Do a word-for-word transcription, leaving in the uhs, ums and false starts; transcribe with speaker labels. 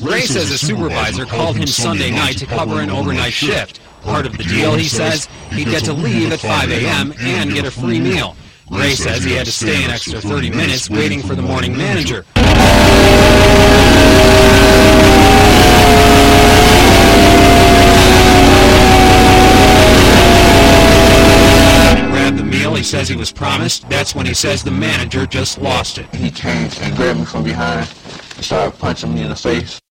Speaker 1: Ray says a supervisor called him Sunday night to cover an overnight shift. Part of the deal, he says, he'd get to leave at five a m and get a free meal. Ray says he had to stay an extra thirty minutes waiting for the morning manager. Grabbed the meal he says he was promised. That's when he says the manager just lost it.
Speaker 2: He came and grabbed me from behind and started punching me in the face.